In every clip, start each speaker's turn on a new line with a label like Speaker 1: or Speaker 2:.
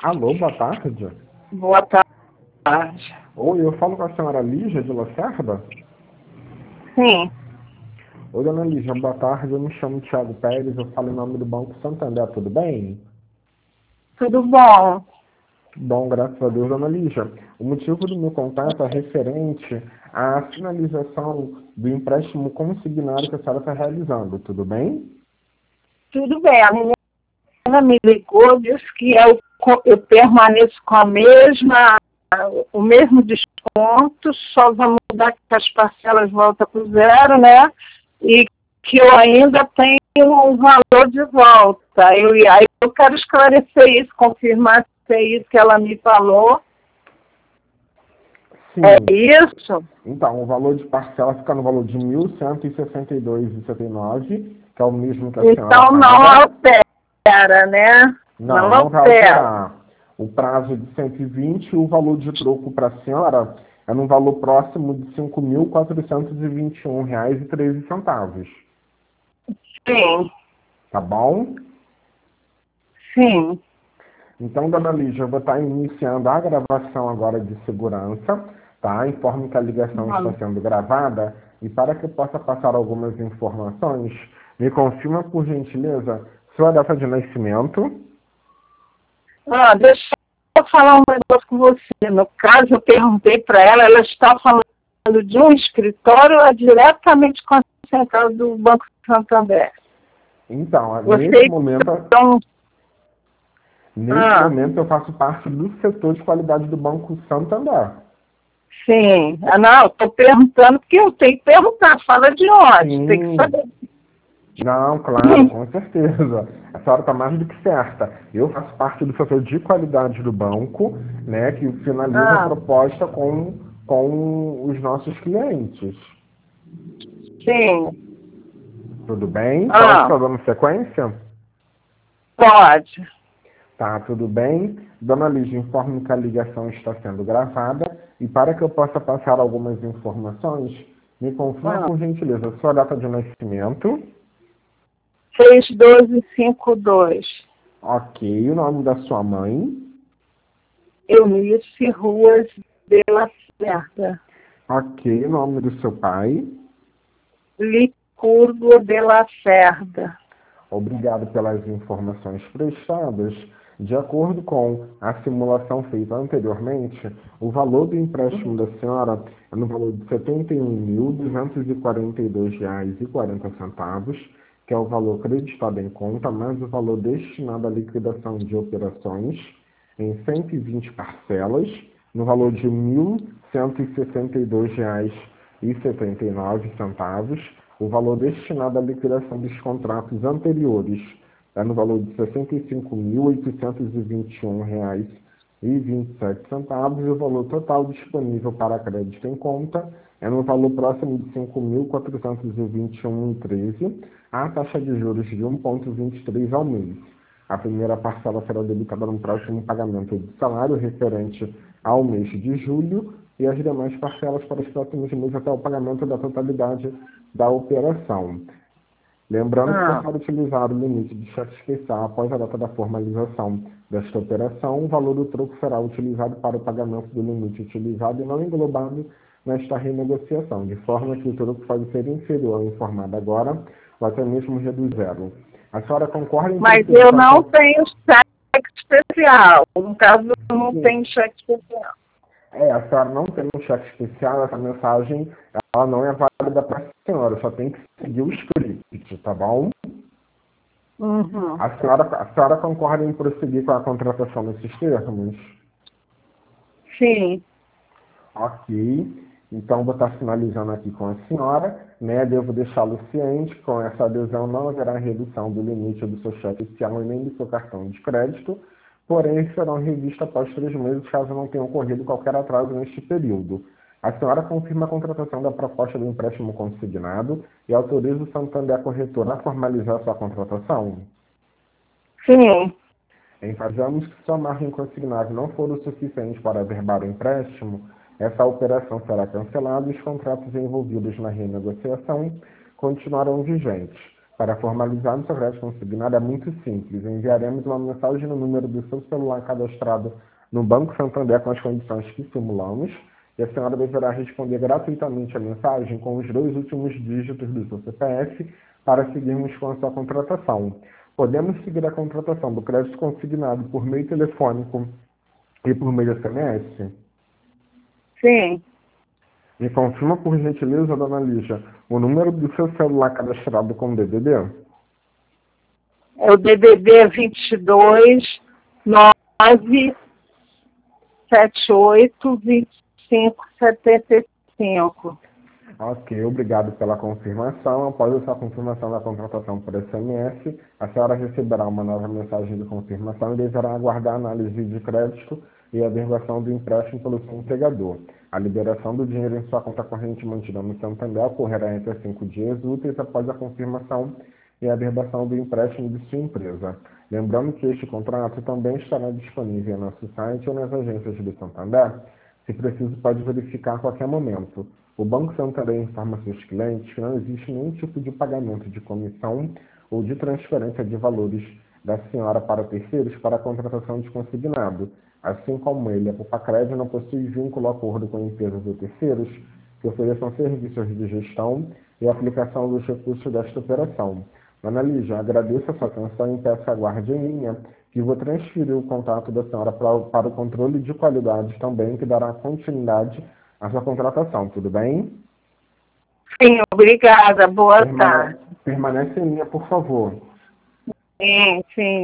Speaker 1: Alô, boa tarde.
Speaker 2: Boa tarde.
Speaker 1: Oi, eu falo com a senhora Lígia de Lacerda?
Speaker 2: Sim,
Speaker 1: Oi, dona Lígia, boa tarde. Eu me chamo Thiago Pérez, eu falo em nome do Banco Santander, tudo bem?
Speaker 2: tudo bom?
Speaker 1: Bom, graças a Deus, dona Lígia. O motivo do meu contato é referente à finalização do empréstimo consignário que a senhora está realizando, tudo bem?
Speaker 2: Tudo bem. A menina me ligou, disse que eu permaneço com o mesmo desconto, só vamos mudar que as parcelas voltam para o zero, né? E que eu ainda tenho um valor de volta. Aí eu quero esclarecer isso, confirmar se é isso que ela me falou.
Speaker 1: Sim.
Speaker 2: É isso?
Speaker 1: Então, o valor de parcela fica no valor de R$ 1.162,79, que é o mesmo que a senhora
Speaker 2: Então não
Speaker 1: paga.
Speaker 2: altera, né?
Speaker 1: Não,
Speaker 2: Não
Speaker 1: não vai
Speaker 2: altera.
Speaker 1: alterar. O prazo de 120 e o valor de troco para a senhora é no valor próximo de R$ 5.421,13.
Speaker 2: Sim,
Speaker 1: Tá bom?
Speaker 2: sim.
Speaker 1: Então, dona Lígia, eu vou estar iniciando a gravação agora de segurança, tá? Informe que a ligação está sendo gravada e para que eu possa passar algumas informações, me confirma, por gentileza, sua data de nascimento.
Speaker 2: Deixa eu falar um negócio com você. No caso, eu perguntei para ela, ela está falando de um escritório ou é diretamente com a central do Banco Santander?
Speaker 1: Então,
Speaker 2: Vocês estão...
Speaker 1: nesse
Speaker 2: Ah,
Speaker 1: momento eu faço parte do setor de qualidade do Banco Santander.
Speaker 2: sim. Não, estou perguntando porque eu tenho que perguntar. Fala de onde? Tem que
Speaker 1: Sim.
Speaker 2: saber.
Speaker 1: Não, claro, com certeza. A senhora está mais do que certa. Eu faço parte do setor de qualidade do banco, né, que finaliza a
Speaker 2: Ah,
Speaker 1: proposta com os nossos clientes.
Speaker 2: sim.
Speaker 1: Tudo bem? Pode
Speaker 2: Ah,
Speaker 1: estar dando sequência?
Speaker 2: pode.
Speaker 1: Tá, tudo bem. Dona Lígia, informe que a ligação está sendo gravada e para que eu possa passar algumas informações, me confirma
Speaker 2: Ah,
Speaker 1: por gentileza a sua data de nascimento.
Speaker 2: 61252.
Speaker 1: Ok, o nome da sua mãe.
Speaker 2: Eunice Ruas de Lacerda.
Speaker 1: Ok, o nome do seu pai.
Speaker 2: Licurgo de Lacerda.
Speaker 1: Obrigado pelas informações prestadas. De acordo com a simulação feita anteriormente, o valor do empréstimo da senhora é no valor de R$ 71.242,40, que é o valor creditado em conta, mais o valor destinado à liquidação de operações em 120 parcelas, no valor de R$ 1.162,79, o valor destinado à liquidação dos contratos anteriores é no valor de R$ 65.821,27 e o valor total disponível para crédito em conta é no valor próximo de R$ 5.421,13, a taxa de juros de 1,23 ao mês. A primeira parcela será debitada no próximo pagamento de salário referente ao mês de julho e as demais parcelas para os próximos meses até o pagamento da totalidade da operação. Lembrando que
Speaker 2: Ah,
Speaker 1: para utilizar o limite de cheque especial após a data da formalização desta operação, o valor do troco será utilizado para o pagamento do limite utilizado e não englobado nesta renegociação, de forma que o troco pode ser inferior ao informado agora ou até mesmo reduzir zero. A senhora concorda em
Speaker 2: mas
Speaker 1: prosseguir
Speaker 2: eu
Speaker 1: com a
Speaker 2: não tenho cheque especial. No caso, eu não tenho cheque especial.
Speaker 1: a senhora não tem um cheque especial, essa mensagem ela não é válida para a senhora, só tem que seguir o script, tá bom?
Speaker 2: Uhum.
Speaker 1: A senhora concorda em prosseguir com a contratação nesses termos?
Speaker 2: Sim,
Speaker 1: Ok. Então, vou estar finalizando aqui com a senhora, né? Devo deixá-lo ciente que com essa adesão não haverá redução do limite do seu cheque especial e nem do seu cartão de crédito, porém serão revistos após 3 meses caso não tenha ocorrido qualquer atraso neste período. A senhora confirma a contratação da proposta do empréstimo consignado e autoriza o Santander Corretora a formalizar sua contratação?
Speaker 2: sim.
Speaker 1: Enfatizamos que se a margem consignada não for o suficiente para averbar o empréstimo, essa operação será cancelada e os contratos envolvidos na renegociação continuarão vigentes. Para formalizar o seu crédito consignado é muito simples. Enviaremos uma mensagem no número do seu celular cadastrado no Banco Santander com as condições que simulamos, e a senhora deverá responder gratuitamente a mensagem com os 2 últimos dígitos do seu CPF para seguirmos com a sua contratação. Podemos seguir a contratação do crédito consignado por meio telefônico e por meio SMS?
Speaker 2: Sim.
Speaker 1: Me confirma, por gentileza, dona Lígia, o número do seu celular cadastrado com DDD?
Speaker 2: É o DDD 22 9 78 25 75.
Speaker 1: Ok, obrigado pela confirmação. Após essa confirmação da contratação por SMS, a senhora receberá uma nova mensagem de confirmação e deverá aguardar a análise de crédito e a averbação do empréstimo pelo seu empregador. A liberação do dinheiro em sua conta corrente mantida no Santander ocorrerá entre 5 dias úteis após a confirmação e a averbação do empréstimo de sua empresa. Lembrando que este contrato também estará disponível em nosso site ou nas agências do Santander. Se preciso, pode verificar a qualquer momento. O Banco Santander informa seus clientes que não existe nenhum tipo de pagamento de comissão ou de transferência de valores da senhora para terceiros para a contratação de consignado. Assim como ele, a Pupacred não possui vínculo ou acordo com empresas ou terceiros que ofereçam serviços de gestão e aplicação dos recursos desta operação. Dona Lígia, agradeço a sua atenção e peço aguarde em linha, que vou transferir o contato da senhora para o controle de qualidade também, que dará continuidade à sua contratação, tudo bem?
Speaker 2: Sim, obrigada. Boa tarde.
Speaker 1: Permanece em linha, por favor.
Speaker 2: Sim, sim.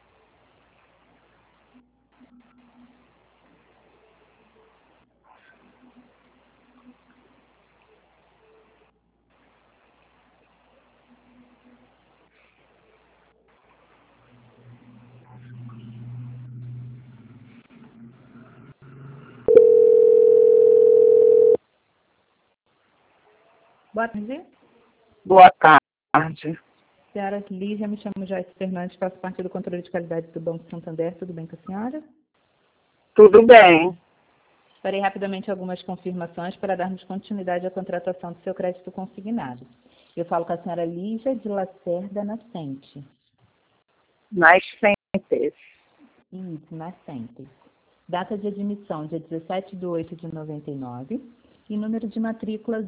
Speaker 3: Boa tarde.
Speaker 2: Boa tarde.
Speaker 3: Senhora Lígia, me chamo Joyce Fernandes, faço parte do controle de qualidade do Banco Santander. Tudo bem com a senhora?
Speaker 2: Tudo bem.
Speaker 3: Farei rapidamente algumas confirmações para darmos continuidade à contratação do seu crédito consignado. Eu falo com a senhora Lígia de Lacerda Nascente.
Speaker 2: Nascentes.
Speaker 3: Isso, Nascente. Data de admissão, dia 17/8/99. E número de matrícula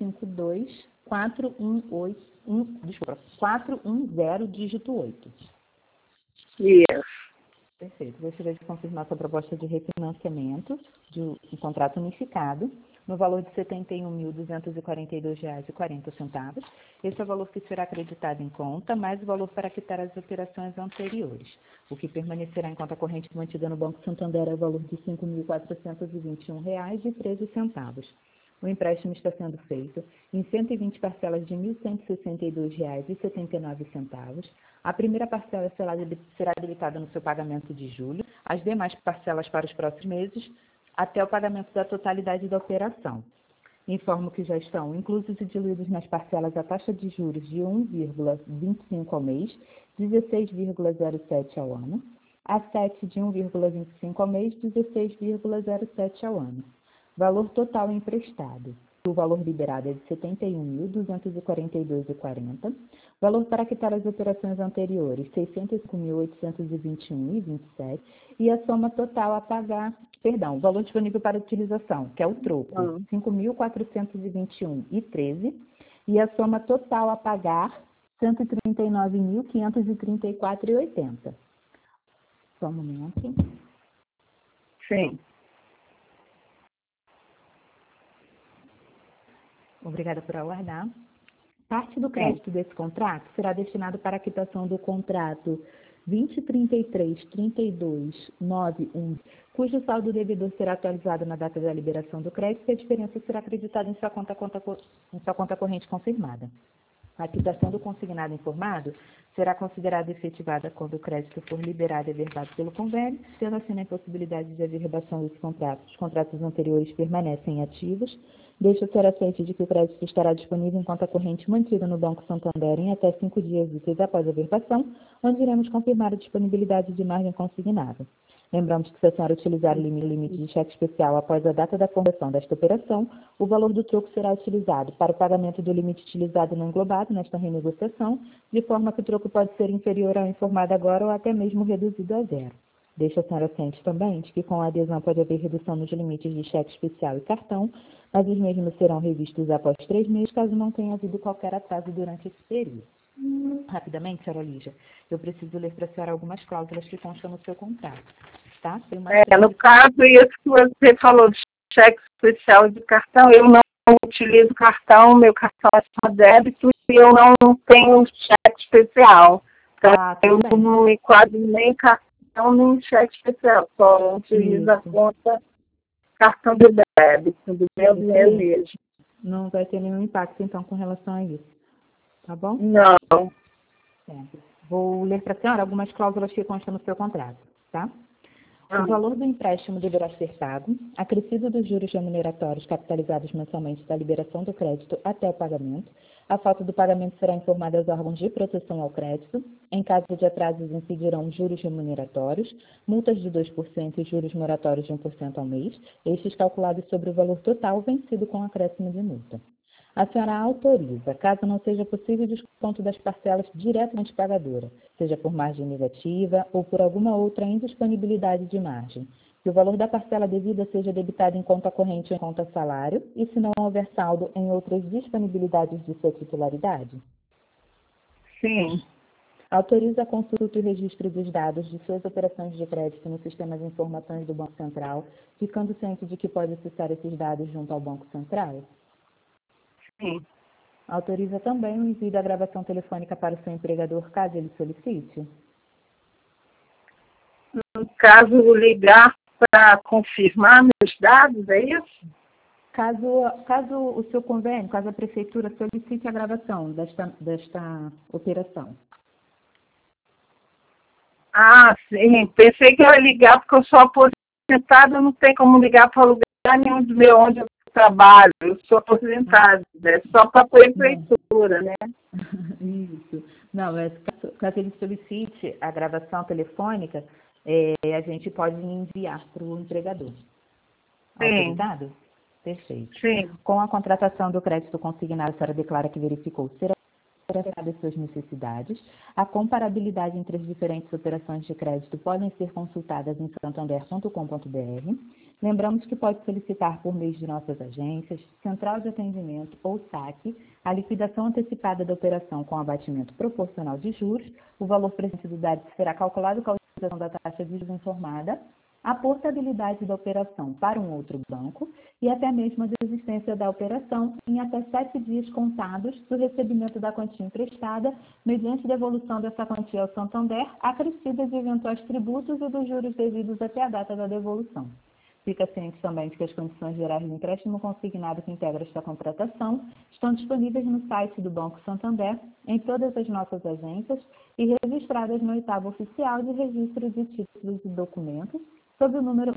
Speaker 3: 052-410, dígito 8.
Speaker 2: Isso.
Speaker 3: Perfeito. Gostaria de confirmar sua proposta de refinanciamento de um contrato unificado no valor de R$ 71.242,40. Esse é o valor que será acreditado em conta, mais o valor para quitar as operações anteriores. O que permanecerá em conta corrente mantida no Banco Santander é o valor de R$ 5.421,13. O empréstimo está sendo feito em 120 parcelas de R$ 1.162,79. A primeira parcela será debitada no seu pagamento de julho, as demais parcelas para os próximos meses, até o pagamento da totalidade da operação. Informo que já estão inclusos e diluídos nas parcelas a taxa de juros de 1,25 ao mês, 16,07 ao ano, a 7 de 1,25 ao mês, 16,07 ao ano. Valor total emprestado. O valor liberado é de R$ 71.242,40. Valor para quitar as operações anteriores, R$ 605.821,27. E a soma total a pagar, o valor disponível para utilização, que é o troco, R$ 5.421,13. E a soma total a pagar, R$ 139.534,80. Só um momento.
Speaker 2: Sim.
Speaker 3: Obrigada por aguardar. Parte do crédito desse contrato será destinado para a quitação do contrato 2033-3291, cujo saldo devedor será atualizado na data da liberação do crédito e a diferença será acreditada em sua conta corrente confirmada. A quitação do consignado informado será considerada efetivada quando o crédito for liberado e averbado pelo convênio, tendo assim a impossibilidade de averbação desse contrato. Os contratos anteriores permanecem ativos Deixa ser ciente de que o crédito estará disponível em conta corrente mantida no Banco Santander em até 5 dias úteis após a verbação, onde iremos confirmar a disponibilidade de margem consignada. Lembramos que, se a senhora utilizar o limite de cheque especial após a data da fundação desta operação, o valor do troco será utilizado para o pagamento do limite utilizado no englobado nesta renegociação, de forma que o troco pode ser inferior ao informado agora ou até mesmo reduzido a zero. Deixa a senhora ciente também de que, com a adesão, pode haver redução nos limites de cheque especial e cartão, mas os mesmos serão revistos após 3 meses, caso não tenha havido qualquer atraso durante esse período. Rapidamente, senhora Lígia, eu preciso ler para a senhora algumas cláusulas que constam no seu contrato. Tá?
Speaker 2: No caso, isso que você falou de cheque especial e de cartão, eu não utilizo cartão, meu cartão é só débito e eu não tenho cheque especial. Então, eu não me quadro nem cartão, nem cheque especial, só utilizo a conta cartão de débito, do meu dinheiro mesmo.
Speaker 3: Não vai ter nenhum impacto, então, com relação a isso. Tá bom?
Speaker 2: Não.
Speaker 3: Vou ler para a senhora algumas cláusulas que constam no seu contrato, tá? O valor do empréstimo deverá ser pago, acrescido dos juros remuneratórios capitalizados mensalmente da liberação do crédito até o pagamento. A falta do pagamento será informada aos órgãos de proteção ao crédito. Em caso de atrasos, incidirão juros remuneratórios, multas de 2% e juros moratórios de 1% ao mês, estes calculados sobre o valor total vencido com acréscimo de multa. A senhora autoriza, caso não seja possível, o desconto das parcelas diretamente pagadora, seja por margem negativa ou por alguma outra indisponibilidade de margem, que o valor da parcela devida seja debitado em conta corrente ou em conta salário e, se não houver saldo, em outras disponibilidades de sua titularidade?
Speaker 2: Sim.
Speaker 3: Autoriza a consulta e registro dos dados de suas operações de crédito no sistema de informações do Banco Central, ficando ciente de que pode acessar esses dados junto ao Banco Central?
Speaker 2: Sim.
Speaker 3: Autoriza também o envio da gravação telefônica para o seu empregador, caso ele solicite?
Speaker 2: No caso, ligar para confirmar meus dados, é isso?
Speaker 3: Caso o seu convênio, caso a prefeitura solicite a gravação desta operação.
Speaker 2: Ah, sim. Pensei que eu ia ligar porque eu sou aposentada, não tem como ligar para lugar nenhum do meu onde eu trabalho. Eu sou aposentada, é só para a prefeitura, né?
Speaker 3: Isso. Não, mas caso ele solicite a gravação telefônica, a gente pode enviar para o empregador. Autorizado? Perfeito.
Speaker 2: Sim.
Speaker 3: Com a contratação do crédito consignado, a senhora declara que verificou ser as suas necessidades. A comparabilidade entre as diferentes operações de crédito podem ser consultadas em santander.com.br. Lembramos que pode solicitar por meio de nossas agências, central de atendimento ou saque, a liquidação antecipada da operação com abatimento proporcional de juros. O valor presente do débito será calculado com a utilização da taxa de juros informada, a portabilidade da operação para um outro banco e até mesmo a desistência da operação em até 7 dias contados do recebimento da quantia emprestada, mediante devolução dessa quantia ao Santander, acrescida de eventuais tributos e dos juros devidos até a data da devolução. Fica ciente também de que as condições gerais do empréstimo consignado que integra esta contratação estão disponíveis no site do Banco Santander, em todas as nossas agências e registradas no 8º Oficial de Registro de Títulos e Documentos, sob o número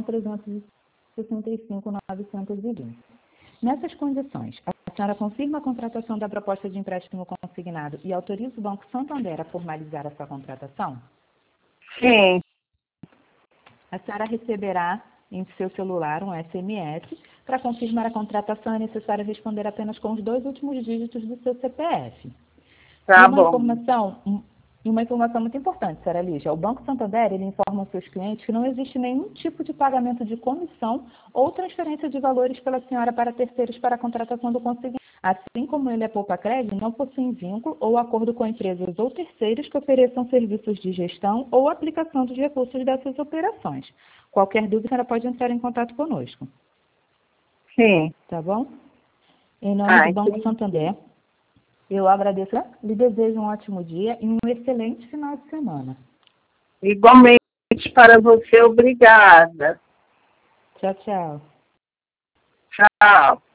Speaker 3: 1.365.920. Nessas condições, a senhora confirma a contratação da proposta de empréstimo consignado e autoriza o Banco Santander a formalizar a sua contratação?
Speaker 2: Sim.
Speaker 3: A senhora receberá em seu celular um SMS. Para confirmar a contratação, é necessário responder apenas com os 2 últimos dígitos do seu CPF.
Speaker 2: Tá bom.
Speaker 3: Uma informação muito importante, senhora Lígia. O Banco Santander, ele informa aos seus clientes que não existe nenhum tipo de pagamento de comissão ou transferência de valores pela senhora para terceiros para a contratação do consignado. Assim como ele é poupa-crédito, não possui vínculo ou acordo com empresas ou terceiros que ofereçam serviços de gestão ou aplicação dos recursos dessas operações. Qualquer dúvida, a senhora pode entrar em contato conosco.
Speaker 2: Sim.
Speaker 3: Tá bom? Em nome do Banco Santander, eu agradeço, lhe desejo um ótimo dia e um excelente final de semana.
Speaker 2: Igualmente para você, obrigada.
Speaker 3: Tchau, tchau.
Speaker 2: Tchau.